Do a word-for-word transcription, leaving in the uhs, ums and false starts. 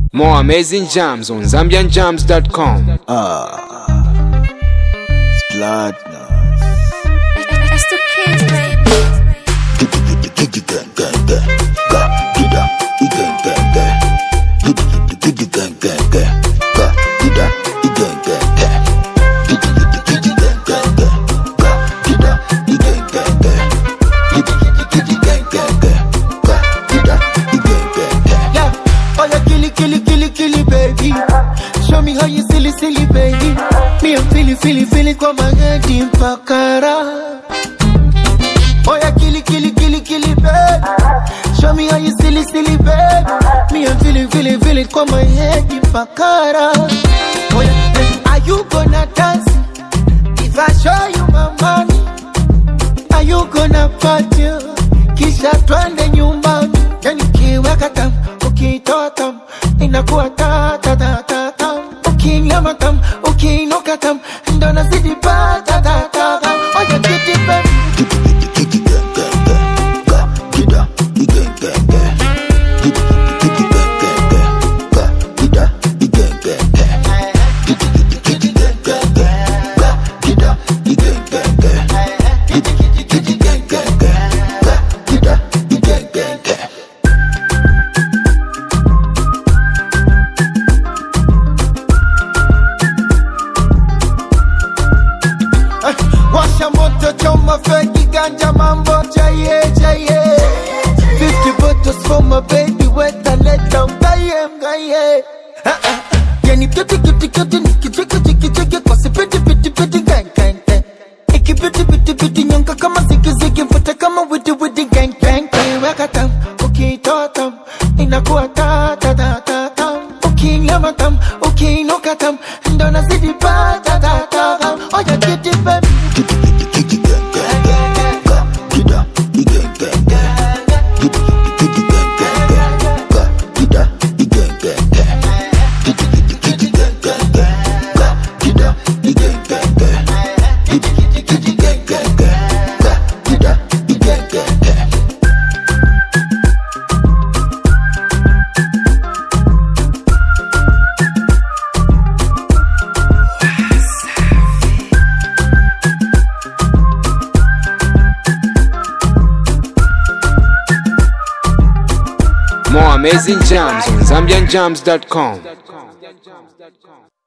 More amazing jams on Zambian Jams dot com. Ah, it's platinum. It's the kids, baby. Show me how you silly, silly, baby. Me, I'm feeling, feeling, feeling kwa magadi mpakara. Oh, yeah, killy, killy, killy, killy, baby. Show me how you silly, silly, baby. Me, I'm feeling, feeling, feeling kwa magadi mpakara. Oh, yeah, are you gonna dance? If I show you my money, are you gonna party? Kisha twende nyumbani. Yani kiweka tam, ukitoa tam, inakuwa ta ta ta ta tam. Ukinyama tam, ukiinuka tam, ndo nazidi pa ta ta ta tam. Oh, you get it, baby. Washa moto choma feki ganja mambo jaye jaye. Fifty bottles for my baby wet and let down gaye gaye. Yani piti piti piti niki chiki chiki chiki kwa si piti piti piti gang gang gang. Iki piti piti piti nyonga kama ziki ziki mfuta kama widi widi gang gang gang. Weka tam, ukitoa tam, inakuwa ta ta ta ta tam. Ukinyama tam, ukiinuka tam, ndo nazidi pa ta ta ta tam. Oh, you get it, baby. More amazing jams on Zambian Jams dot com.